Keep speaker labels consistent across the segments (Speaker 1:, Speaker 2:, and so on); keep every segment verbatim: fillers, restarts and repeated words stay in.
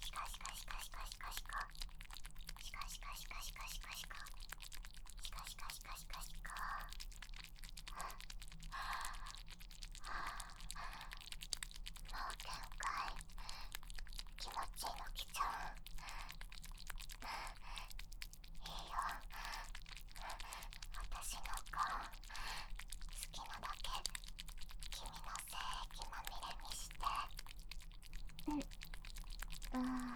Speaker 1: シカシカシカシカシカシカシカシカシカシカシカシカシカシカシカシカシカ。もう限界。気持ちいいの来ちゃう。いいよ、私の顔好きなだけ君の精液まみれにして。うん、うーん、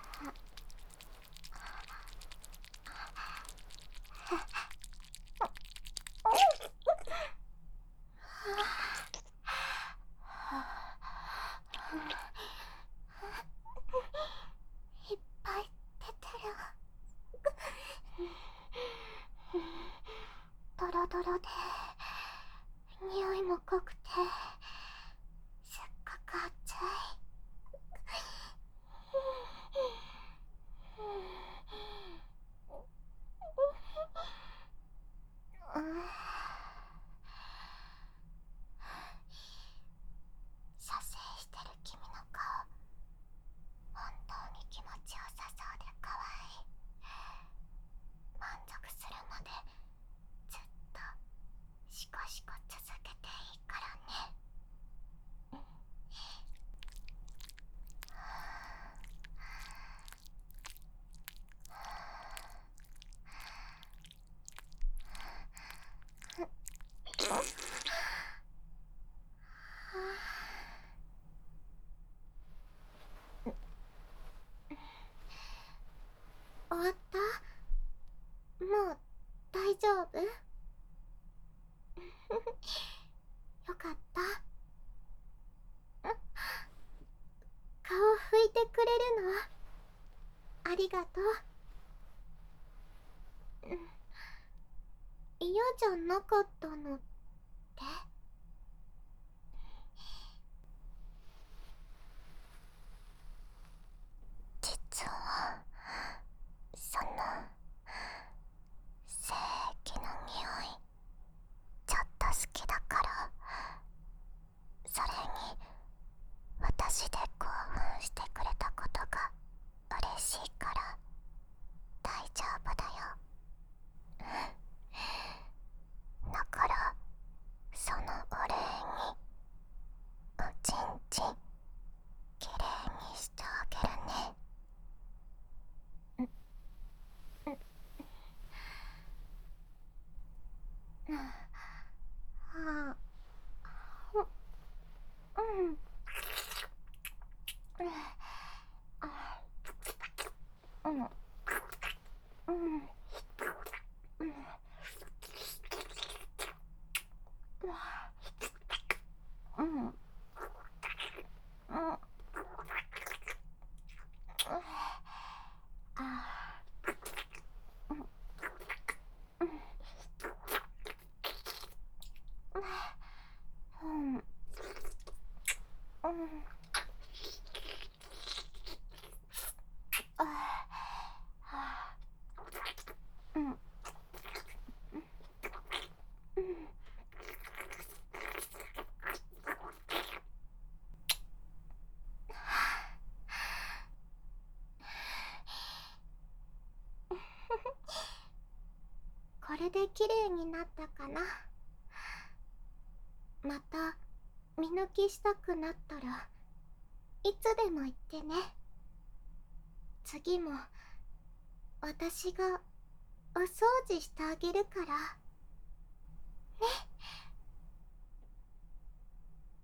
Speaker 1: いっぱい出てる。ドロドロで匂いも濃くてすっごく熱い。うん、射精してる君の顔本当に気持ちよさそうで可愛い。満足するまでずっとシコシコ続けていいからね。終わった？もう大丈夫？よかった。顔拭いてくれるの？ありがとう。嫌じゃなかったのって？実はその精液の匂いちょっと好きだから、それに私で興奮してくれたことが嬉しいから大丈夫だよ。だからそのお礼におちんちんきれいにしてあげるね。 れで綺麗になったかな。また身抜きしたくなったらいつでも言ってね。次も私がお掃除してあげるからね。